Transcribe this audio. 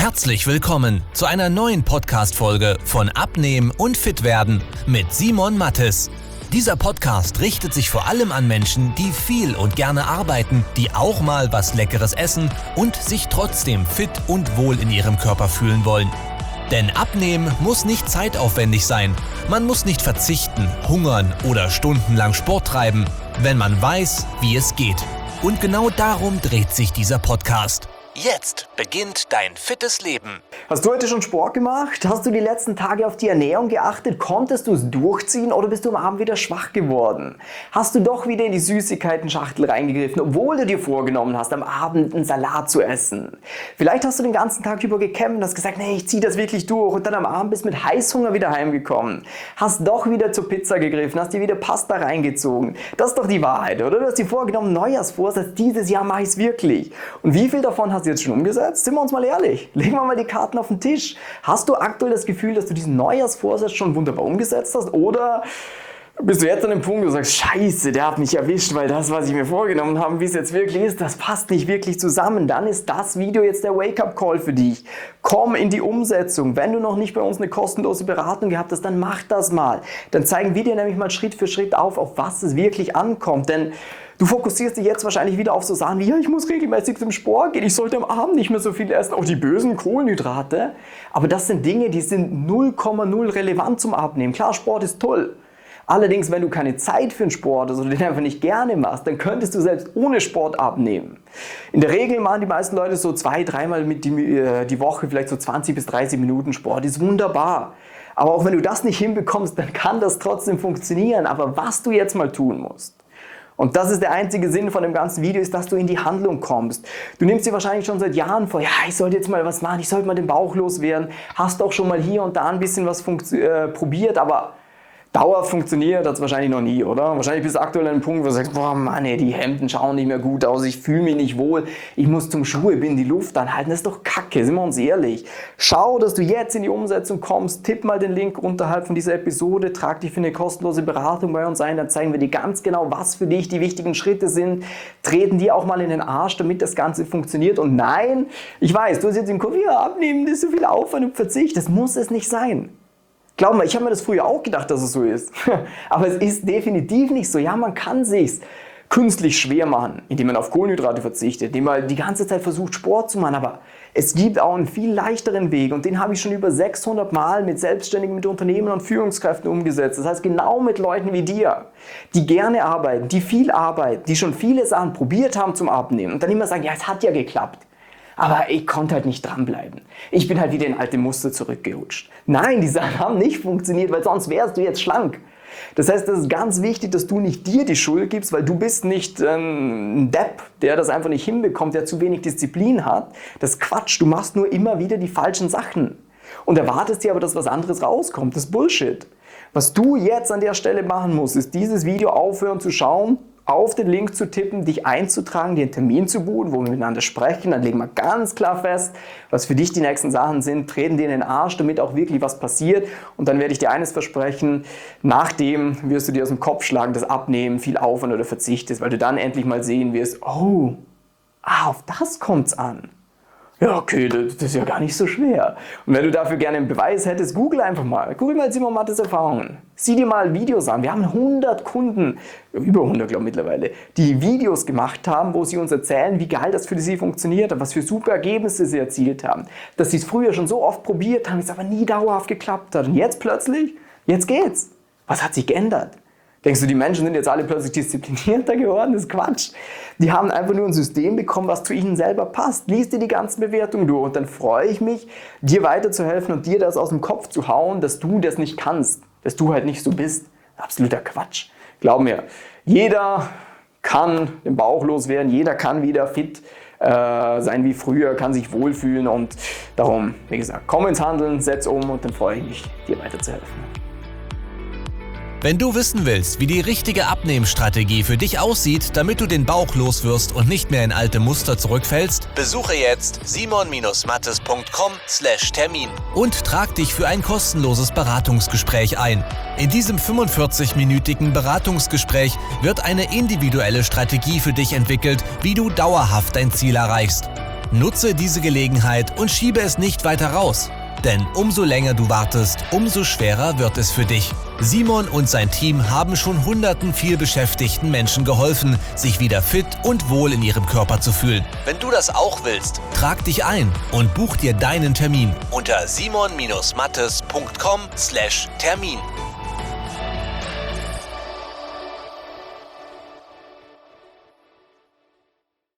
Herzlich willkommen zu einer neuen Podcast-Folge von Abnehmen und Fitwerden mit Simon Mattes. Dieser Podcast richtet sich vor allem an Menschen, die viel und gerne arbeiten, die auch mal was Leckeres essen und sich trotzdem fit und wohl in ihrem Körper fühlen wollen. Denn Abnehmen muss nicht zeitaufwendig sein. Man muss nicht verzichten, hungern oder stundenlang Sport treiben, wenn man weiß, wie es geht. Und genau darum dreht sich dieser Podcast. Jetzt beginnt dein fittes Leben. Hast du heute schon Sport gemacht? Hast du die letzten Tage auf die Ernährung geachtet? Konntest du es durchziehen oder bist du am Abend wieder schwach geworden? Hast du doch wieder in die Süßigkeiten-Schachtel reingegriffen, obwohl du dir vorgenommen hast, am Abend einen Salat zu essen? Vielleicht hast du den ganzen Tag über gekämpft und hast gesagt, nee, ich ziehe das wirklich durch und dann am Abend bist mit Heißhunger wieder heimgekommen. Hast doch wieder zur Pizza gegriffen, hast dir wieder Pasta reingezogen. Das ist doch die Wahrheit, oder? Du hast dir vorgenommen, Neujahrsvorsatz, dieses Jahr mache ich es wirklich. Und wie viel davon hast du jetzt schon umgesetzt? Sind wir uns mal ehrlich. Legen wir mal die Karten auf den Tisch. Hast du aktuell das Gefühl, dass du diesen Neujahrsvorsatz schon wunderbar umgesetzt hast? Oder bist du jetzt an dem Punkt, wo du sagst, scheiße, der hat mich erwischt, weil das, was ich mir vorgenommen habe, wie es jetzt wirklich ist, das passt nicht wirklich zusammen. Dann ist das Video jetzt der Wake-up-Call für dich. Komm in die Umsetzung. Wenn du noch nicht bei uns eine kostenlose Beratung gehabt hast, dann mach das mal. Dann zeigen wir dir nämlich mal Schritt für Schritt auf was es wirklich ankommt. Denn du fokussierst dich jetzt wahrscheinlich wieder auf so Sachen wie, ja, ich muss regelmäßig zum Sport gehen, ich sollte am Abend nicht mehr so viel essen, auch die bösen Kohlenhydrate. Aber das sind Dinge, die sind 0,0 relevant zum Abnehmen. Klar, Sport ist toll. Allerdings, wenn du keine Zeit für den Sport hast oder den einfach nicht gerne machst, dann könntest du selbst ohne Sport abnehmen. In der Regel machen die meisten Leute so 2-3 Mal die Woche vielleicht so 20 bis 30 Minuten Sport. Das ist wunderbar. Aber auch wenn du das nicht hinbekommst, dann kann das trotzdem funktionieren. Aber was du jetzt mal tun musst, und das ist der einzige Sinn von dem ganzen Video, ist, dass du in die Handlung kommst. Du nimmst dir wahrscheinlich schon seit Jahren vor, ja, ich sollte jetzt mal was machen, ich sollte mal den Bauch loswerden. Hast auch schon mal hier und da ein bisschen was probiert, aber dauerhaft funktioniert hat es wahrscheinlich noch nie, oder? Wahrscheinlich bist du aktuell an einem Punkt, wo du sagst, boah Mann, ey, die Hemden schauen nicht mehr gut aus, ich fühle mich nicht wohl, ich muss zum Schuhe binden, die Luft anhalten, das ist doch Kacke, sind wir uns ehrlich. Schau, dass du jetzt in die Umsetzung kommst, tipp mal den Link unterhalb von dieser Episode, trag dich für eine kostenlose Beratung bei uns ein, dann zeigen wir dir ganz genau, was für dich die wichtigen Schritte sind, treten dir auch mal in den Arsch, damit das Ganze funktioniert. Und nein, ich weiß, du hast jetzt im Kopf, ja, abnehmen, das ist so viel Aufwand und Verzicht, das muss es nicht sein. Glaub mal, ich habe mir das früher auch gedacht, dass es so ist. Aber es ist definitiv nicht so. Ja, man kann sich's künstlich schwer machen, indem man auf Kohlenhydrate verzichtet, indem man die ganze Zeit versucht, Sport zu machen. Aber es gibt auch einen viel leichteren Weg und den habe ich schon über 600 Mal mit Selbstständigen, mit Unternehmen und Führungskräften umgesetzt. Das heißt, genau mit Leuten wie dir, die gerne arbeiten, die viel arbeiten, die schon viele Sachen probiert haben zum Abnehmen und dann immer sagen, ja, es hat ja geklappt. Aber ich konnte halt nicht dranbleiben. Ich bin halt wieder in alte Muster zurückgerutscht. Nein, die Sachen haben nicht funktioniert, weil sonst wärst du jetzt schlank. Das heißt, das ist ganz wichtig, dass du nicht dir die Schuld gibst, weil du bist nicht ein Depp, der das einfach nicht hinbekommt, der zu wenig Disziplin hat. Das ist Quatsch, du machst nur immer wieder die falschen Sachen. Und erwartest dir aber, dass was anderes rauskommt. Das ist Bullshit. Was du jetzt an der Stelle machen musst, ist dieses Video aufhören zu schauen, auf den Link zu tippen, dich einzutragen, dir einen Termin zu buchen, wo wir miteinander sprechen. Dann legen wir ganz klar fest, was für dich die nächsten Sachen sind, treten dir in den Arsch, damit auch wirklich was passiert. Und dann werde ich dir eines versprechen, nachdem wirst du dir aus dem Kopf schlagen, das Abnehmen, viel Aufwand oder Verzicht ist, weil du dann endlich mal sehen wirst, oh, auf das kommt's an. Ja, okay, das ist ja gar nicht so schwer. Und wenn du dafür gerne einen Beweis hättest, google einfach mal. Google mal Simon Mattes Erfahrungen. Sieh dir mal Videos an. Wir haben 100 Kunden, über 100 glaube ich mittlerweile, die Videos gemacht haben, wo sie uns erzählen, wie geil das für sie funktioniert hat, was für super Ergebnisse sie erzielt haben. Dass sie es früher schon so oft probiert haben, es aber nie dauerhaft geklappt hat. Und jetzt plötzlich, jetzt geht's. Was hat sich geändert? Denkst du, die Menschen sind jetzt alle plötzlich disziplinierter geworden? Das ist Quatsch. Die haben einfach nur ein System bekommen, was zu ihnen selber passt. Lies dir die ganzen Bewertungen durch und dann freue ich mich, dir weiterzuhelfen und dir das aus dem Kopf zu hauen, dass du das nicht kannst, dass du halt nicht so bist. Absoluter Quatsch. Glaub mir, jeder kann den Bauch loswerden, jeder kann wieder fit sein wie früher, kann sich wohlfühlen und darum, wie gesagt, komm ins Handeln, setz um und dann freue ich mich, dir weiterzuhelfen. Wenn du wissen willst, wie die richtige Abnehmstrategie für dich aussieht, damit du den Bauch loswirst und nicht mehr in alte Muster zurückfällst, besuche jetzt simon-mattes.com/Termin und trag dich für ein kostenloses Beratungsgespräch ein. In diesem 45-minütigen Beratungsgespräch wird eine individuelle Strategie für dich entwickelt, wie du dauerhaft dein Ziel erreichst. Nutze diese Gelegenheit und schiebe es nicht weiter raus. Denn umso länger du wartest, umso schwerer wird es für dich. Simon und sein Team haben schon hunderten vielbeschäftigten Menschen geholfen, sich wieder fit und wohl in ihrem Körper zu fühlen. Wenn du das auch willst, trag dich ein und buch dir deinen Termin unter simon-mattes.com/Termin.